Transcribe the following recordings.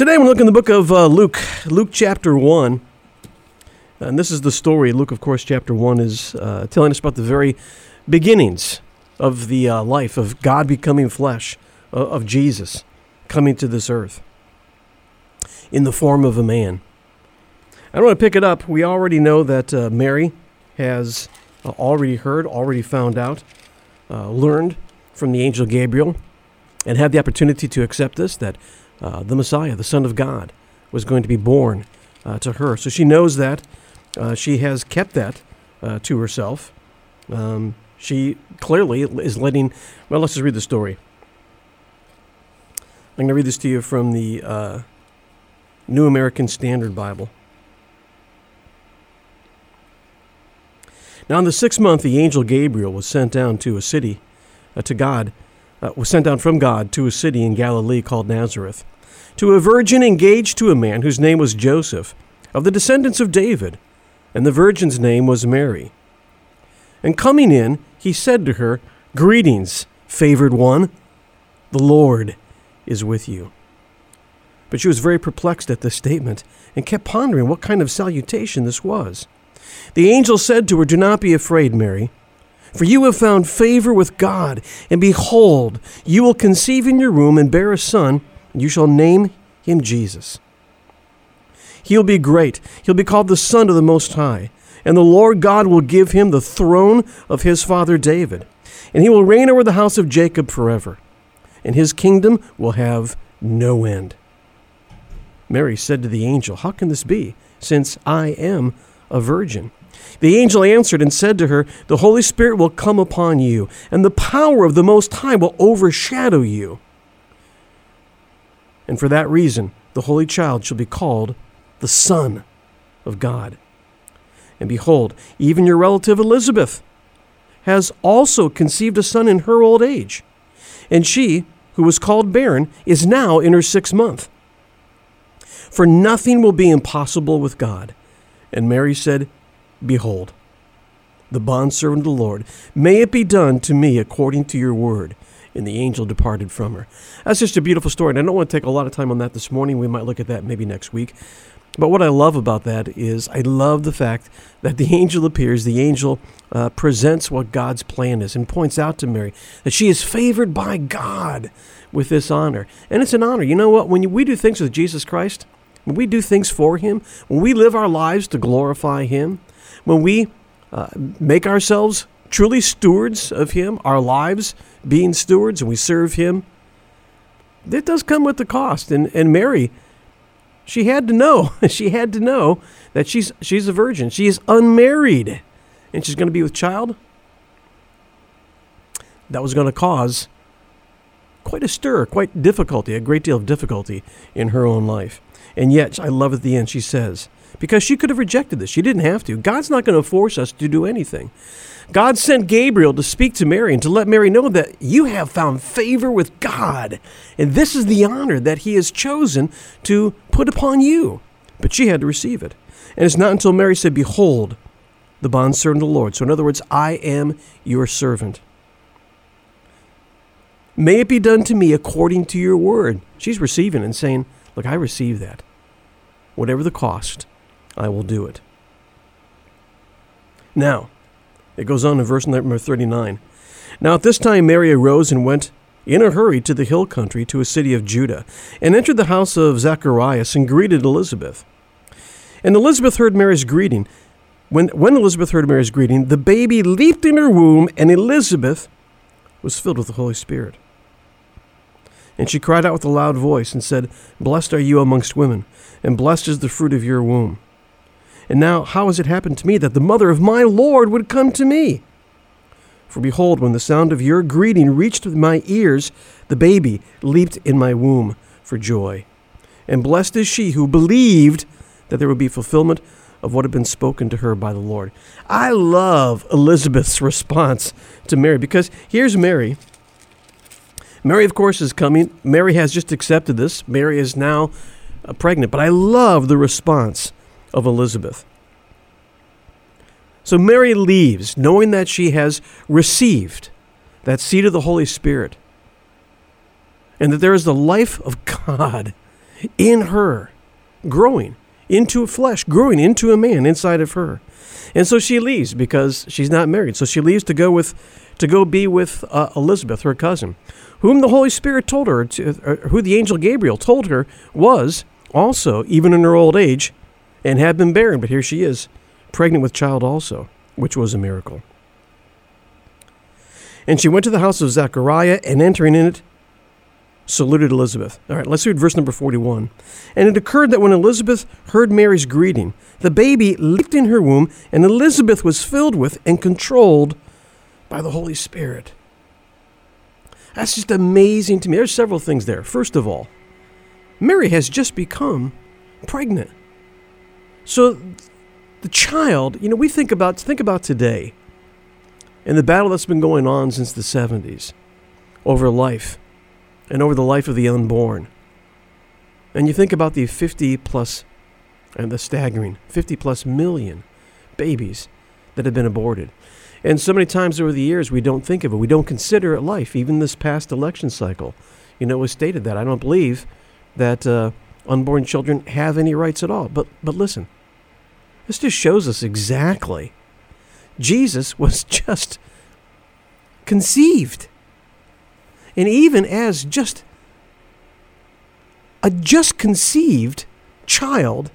Today I'm looking at the book of Luke chapter 1. And this is the story. Luke, of course, chapter 1 is telling us about the very beginnings of the life of God becoming flesh, of Jesus coming to this earth in the form of a man. I don't want to pick it up. We already know that Mary has already heard, already found out, learned from the angel Gabriel, and had the opportunity to accept this, that the Messiah, the Son of God, was going to be born to her. So she knows that. She has kept that to herself. She clearly is letting... Well, let's just read the story. I'm going to read this to you from the New American Standard Bible. Now in the 6th month, the angel Gabriel was sent down to a city, was sent down from God to a city in Galilee called Nazareth, to a virgin engaged to a man whose name was Joseph, of the descendants of David, and the virgin's name was Mary. And coming in, he said to her, "Greetings, favored one, the Lord is with you." But she was very perplexed at this statement, and kept pondering what kind of salutation this was. The angel said to her, "Do not be afraid, Mary, for you have found favor with God, and behold, you will conceive in your womb and bear a son, and you shall name him Jesus. He'll be great. He'll be called the Son of the Most High, and the Lord God will give him the throne of his father David, and he will reign over the house of Jacob forever, and his kingdom will have no end." Mary said to the angel, "How can this be, since I am a virgin?" The angel answered and said to her, "The Holy Spirit will come upon you, and the power of the Most High will overshadow you. And for that reason, the Holy Child shall be called the Son of God. And behold, even your relative Elizabeth has also conceived a son in her old age. And she, who was called barren, is now in her 6th month. For nothing will be impossible with God." And Mary said, "Behold, the bondservant of the Lord, may it be done to me according to your word." And the angel departed from her. That's just a beautiful story, and I don't want to take a lot of time on that this morning. We might look at that maybe next week. But what I love about that is I love the fact that the angel appears, the angel presents what God's plan is and points out to Mary that she is favored by God with this honor. And it's an honor. You know what? When we do things with Jesus Christ, when we do things for him, when we live our lives to glorify him, when we make ourselves truly stewards of him, our lives being stewards, and we serve him, it does come with the cost. And Mary, she had to know. She had to know that she's a virgin. She is unmarried, and she's going to be with child. That was going to cause quite a stir, quite difficulty, a great deal of difficulty in her own life. And yet, I love at the end, she says, because she could have rejected this. She didn't have to. God's not going to force us to do anything. God sent Gabriel to speak to Mary and to let Mary know that you have found favor with God. And this is the honor that he has chosen to put upon you. But she had to receive it. And it's not until Mary said, "Behold, the bondservant of the Lord." So in other words, I am your servant. "May it be done to me according to your word." She's receiving and saying, look, I receive that. Whatever the cost, I will do it. Now, it goes on in verse number 39. "Now at this time Mary arose and went in a hurry to the hill country, to a city of Judah, and entered the house of Zacharias and greeted Elizabeth. And Elizabeth heard Mary's greeting. When Elizabeth heard Mary's greeting, the baby leaped in her womb, and Elizabeth was filled with the Holy Spirit. And she cried out with a loud voice and said, "Blessed are you amongst women, and blessed is the fruit of your womb. And now how has it happened to me that the mother of my Lord would come to me? For behold, when the sound of your greeting reached my ears, the baby leaped in my womb for joy. And blessed is she who believed that there would be fulfillment of what had been spoken to her by the Lord." I love Elizabeth's response to Mary, because here's Mary. Mary, of course, is coming. Mary has just accepted this. Mary is now pregnant. But I love the response of Elizabeth. So Mary leaves, knowing that she has received that seed of the Holy Spirit, and that there is the life of God in her, growing into a flesh, growing into a man inside of her. And so she leaves because she's not married. So she leaves to go be with Elizabeth, her cousin, whom the Holy Spirit told her, who the angel Gabriel told her was also, even in her old age, and had been barren. But here she is, pregnant with child also, which was a miracle. And she went to the house of Zechariah, and entering in it, saluted Elizabeth. All right, let's read verse number 41. And it occurred that when Elizabeth heard Mary's greeting, the baby leaped in her womb, and Elizabeth was filled with and controlled by the Holy Spirit. That's just amazing to me. There's several things there. First of all, Mary has just become pregnant. So the child, we think about today and the battle that's been going on since the 70s over life and over the life of the unborn. And you think about the 50 plus, and the staggering 50 plus million babies that have been aborted. And so many times over the years, we don't think of it. We don't consider it life. Even this past election cycle, it was stated that I don't believe that unborn children have any rights at all. But listen, this just shows us exactly. Jesus was just conceived. And even as just a conceived child,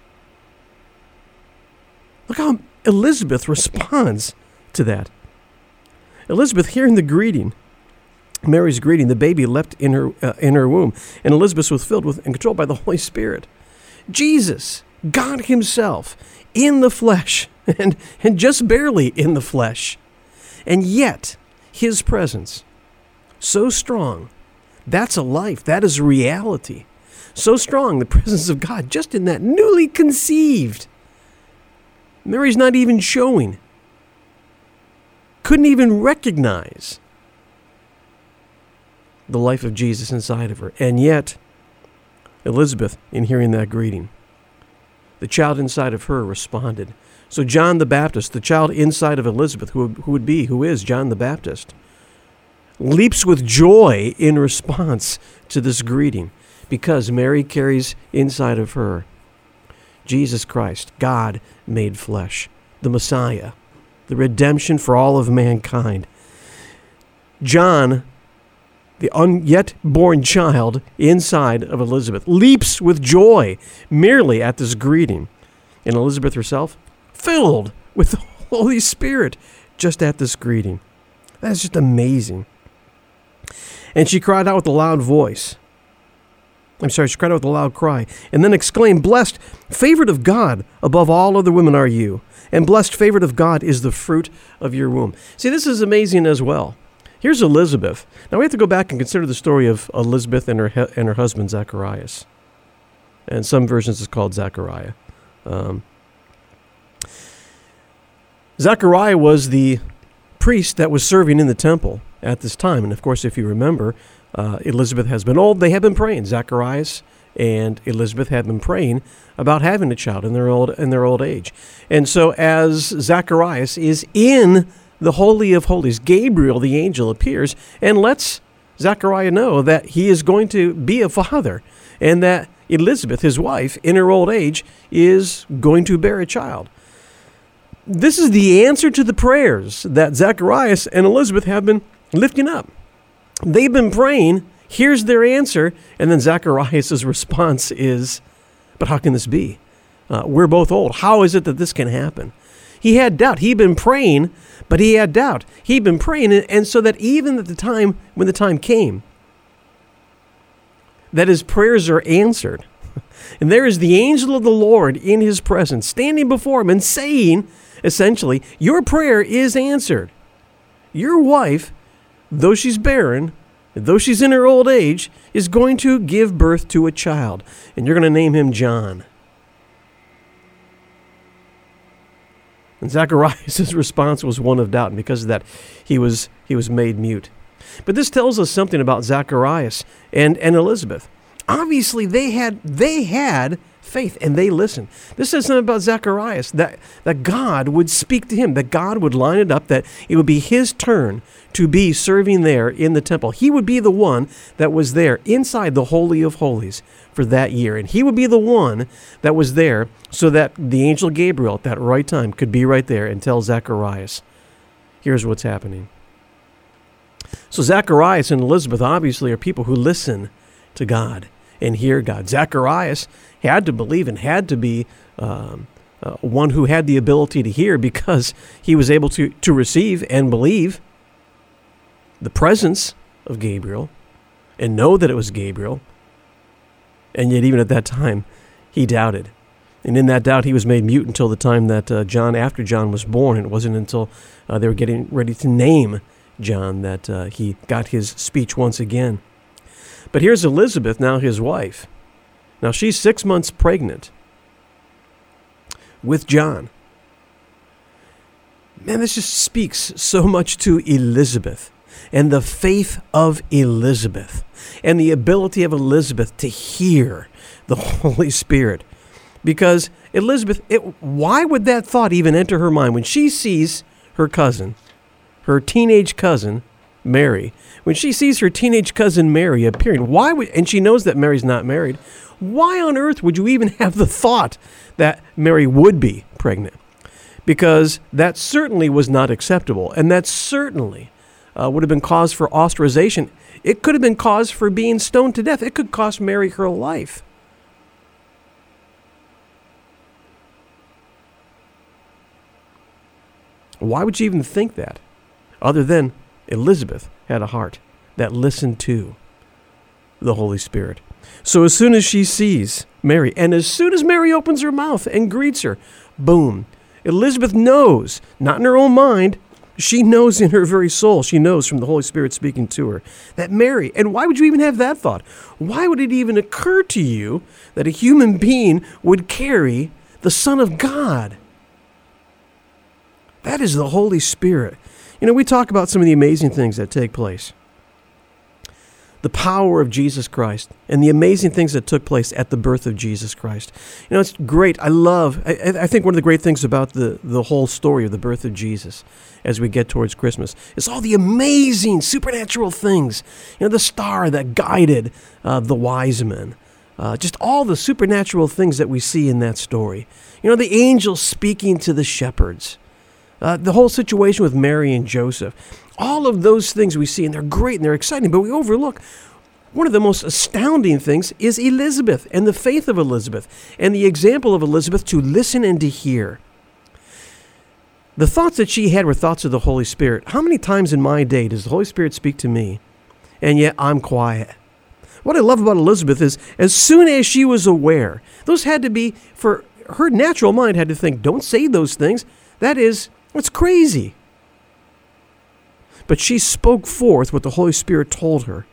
look how Elizabeth responds to that. Elizabeth, hearing the greeting, Mary's greeting, the baby leapt in her womb, and Elizabeth was filled with and controlled by the Holy Spirit. Jesus, God himself, in the flesh, and just barely in the flesh, and yet his presence, so strong, that's a life, that is reality. So strong, the presence of God, just in that newly conceived. Mary's not even showing. Couldn't even recognize the life of Jesus inside of her. And yet, Elizabeth, in hearing that greeting, the child inside of her responded. So John the Baptist, the child inside of Elizabeth, who is John the Baptist, leaps with joy in response to this greeting, because Mary carries inside of her Jesus Christ, God made flesh, the Messiah, the redemption for all of mankind. John, the yet born child inside of Elizabeth, leaps with joy merely at this greeting. And Elizabeth herself, filled with the Holy Spirit just at this greeting. That's just amazing. And she cried out with a loud voice. She cried out with a loud cry, and then exclaimed, "Blessed, favored of God, above all other women are you, and blessed, favored of God, is the fruit of your womb." See, this is amazing as well. Here's Elizabeth. Now we have to go back and consider the story of Elizabeth and her husband Zacharias. And some versions it's called Zechariah. Zechariah was the priest that was serving in the temple at this time. And of course, if you remember, Elizabeth has been old. They have been praying. Zacharias and Elizabeth have been praying about having a child in their old age. And so as Zacharias is in the Holy of Holies, Gabriel, the angel, appears and lets Zechariah know that he is going to be a father, and that Elizabeth, his wife, in her old age, is going to bear a child. This is the answer to the prayers that Zacharias and Elizabeth have been lifting up. They've been praying. Here's their answer. And then Zacharias' response is, but how can this be? We're both old. How is it that this can happen? He had doubt. He'd been praying, but he had doubt. He'd been praying, and so that even at the time, when the time came, that his prayers are answered. And there is the angel of the Lord in his presence, standing before him and saying, essentially, your prayer is answered. Your wife, though she's barren, though she's in her old age, is going to give birth to a child. And you're going to name him John. And Zacharias' response was one of doubt, and because of that, he was made mute. But this tells us something about Zacharias and Elizabeth. Obviously, they had faith, and they listened. This says something about Zacharias, that God would speak to him, that God would line it up, that it would be his turn to be serving there in the temple. He would be the one that was there inside the Holy of Holies for that year. And he would be the one that was there so that the angel Gabriel at that right time could be right there and tell Zacharias, here's what's happening. So Zacharias and Elizabeth obviously are people who listen to God and hear God. Zacharias had to believe and had to be one who had the ability to hear, because he was able to receive and believe the presence of Gabriel and know that it was Gabriel. And yet even at that time, he doubted. And in that doubt, he was made mute until the time that after John was born. And it wasn't until they were getting ready to name John that he got his speech once again. But here's Elizabeth, now his wife. Now she's 6 months pregnant with John. Man, this just speaks so much to Elizabeth and the faith of Elizabeth and the ability of Elizabeth to hear the Holy Spirit. Because Elizabeth, why would that thought even enter her mind when she sees her cousin, her teenage cousin, Mary? When she sees her teenage cousin Mary appearing, and she knows that Mary's not married, why on earth would you even have the thought that Mary would be pregnant? Because that certainly was not acceptable, and that certainly would have been cause for ostracization. It could have been cause for being stoned to death. It could cost Mary her life. Why would you even think that? Other than Elizabeth had a heart that listened to the Holy Spirit. So as soon as she sees Mary, and as soon as Mary opens her mouth and greets her, boom, Elizabeth knows, not in her own mind, she knows in her very soul, she knows from the Holy Spirit speaking to her, that Mary, and why would you even have that thought? Why would it even occur to you that a human being would carry the Son of God? That is the Holy Spirit. You know, we talk about some of the amazing things that take place. The power of Jesus Christ and the amazing things that took place at the birth of Jesus Christ. You know, it's great. I think one of the great things about the whole story of the birth of Jesus as we get towards Christmas is all the amazing supernatural things. You know, the star that guided the wise men. Just all the supernatural things that we see in that story. You know, the angels speaking to the shepherds. The whole situation with Mary and Joseph. All of those things we see, and they're great and they're exciting, but we overlook one of the most astounding things is Elizabeth and the faith of Elizabeth and the example of Elizabeth to listen and to hear. The thoughts that she had were thoughts of the Holy Spirit. How many times in my day does the Holy Spirit speak to me, and yet I'm quiet? What I love about Elizabeth is as soon as she was aware, those had to be, for her natural mind had to think, don't say those things. It's crazy. But she spoke forth what the Holy Spirit told her.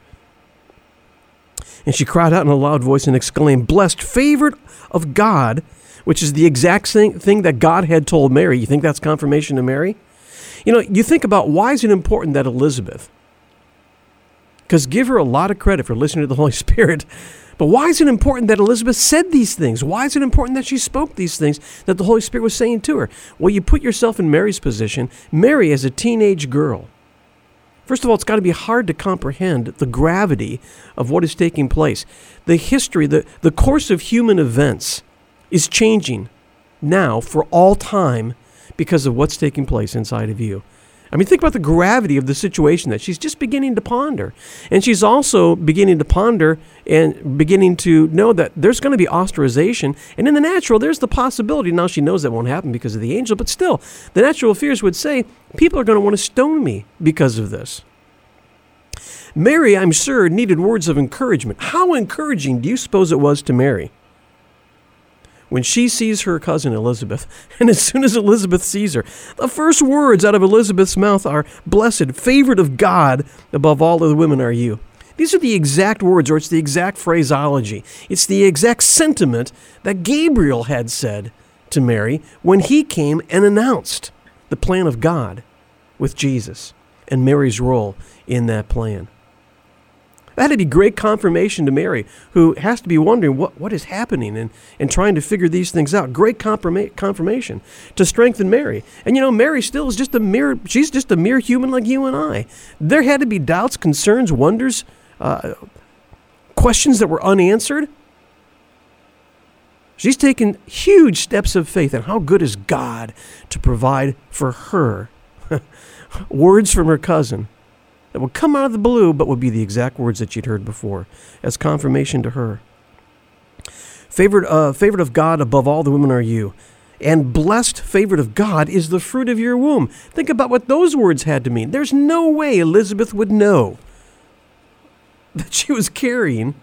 And she cried out in a loud voice and exclaimed, "Blessed, favored of God," which is the exact thing that God had told Mary. You think that's confirmation to Mary? You know, you think about why is it important that Elizabeth, because give her a lot of credit for listening to the Holy Spirit, but why is it important that Elizabeth said these things? Why is it important that she spoke these things that the Holy Spirit was saying to her? Well, you put yourself in Mary's position. Mary as a teenage girl. First of all, it's got to be hard to comprehend the gravity of what is taking place. The history, the course of human events is changing now for all time because of what's taking place inside of you. I mean, think about the gravity of the situation that she's just beginning to ponder. And she's also beginning to ponder and beginning to know that there's going to be ostracization. And in the natural, there's the possibility. Now she knows that won't happen because of the angel, but still, the natural fears would say, people are going to want to stone me because of this. Mary, I'm sure, needed words of encouragement. How encouraging do you suppose it was to Mary when she sees her cousin Elizabeth, and as soon as Elizabeth sees her, the first words out of Elizabeth's mouth are, "Blessed, favored of God, above all other women are you." These are the exact words, or it's the exact phraseology. It's the exact sentiment that Gabriel had said to Mary when he came and announced the plan of God with Jesus and Mary's role in that plan. That had to be great confirmation to Mary, who has to be wondering what is happening and trying to figure these things out. Great confirmation to strengthen Mary. And Mary still is she's just a mere human like you and I. There had to be doubts, concerns, wonders, questions that were unanswered. She's taken huge steps of faith. And how good is God to provide for her words from her cousin that would come out of the blue, but would be the exact words that she'd heard before, as confirmation to her. Favorite of God above all the women are you, and blessed, favorite of God, is the fruit of your womb. Think about what those words had to mean. There's no way Elizabeth would know that she was carrying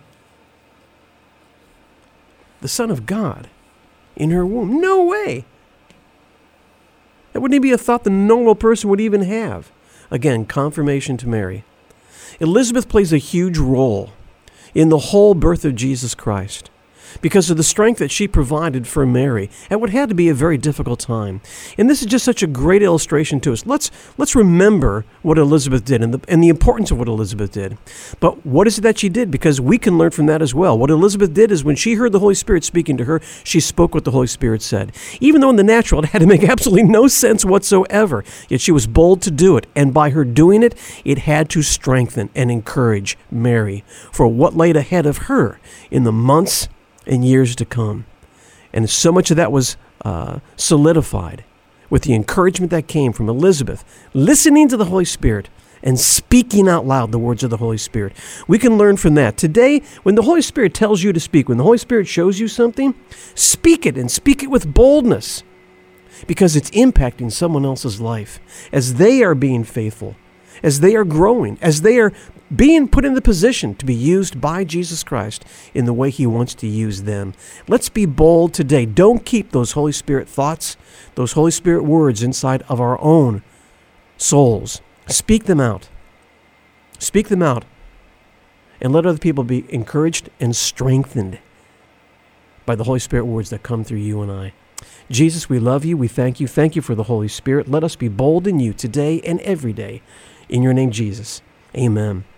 the Son of God in her womb. No way. That wouldn't even be a thought the normal person would even have. Again, confirmation to Mary. Elizabeth plays a huge role in the whole birth of Jesus Christ because of the strength that she provided for Mary at what had to be a very difficult time. And this is just such a great illustration to us. Let's remember what Elizabeth did and the importance of what Elizabeth did. But what is it that she did? Because we can learn from that as well. What Elizabeth did is when she heard the Holy Spirit speaking to her, she spoke what the Holy Spirit said. Even though in the natural it had to make absolutely no sense whatsoever, yet she was bold to do it. And by her doing it, it had to strengthen and encourage Mary for what laid ahead of her in the months and years to come. And so much of that was solidified with the encouragement that came from Elizabeth, listening to the Holy Spirit and speaking out loud the words of the Holy Spirit. We can learn from that. Today, when the Holy Spirit tells you to speak, when the Holy Spirit shows you something, speak it and speak it with boldness because it's impacting someone else's life as they are being faithful, as they are growing, as they are being put in the position to be used by Jesus Christ in the way He wants to use them. Let's be bold today. Don't keep those Holy Spirit thoughts, those Holy Spirit words inside of our own souls. Speak them out. Speak them out. And let other people be encouraged and strengthened by the Holy Spirit words that come through you and I. Jesus, we love you. We thank you. Thank you for the Holy Spirit. Let us be bold in you today and every day. In your name, Jesus. Amen.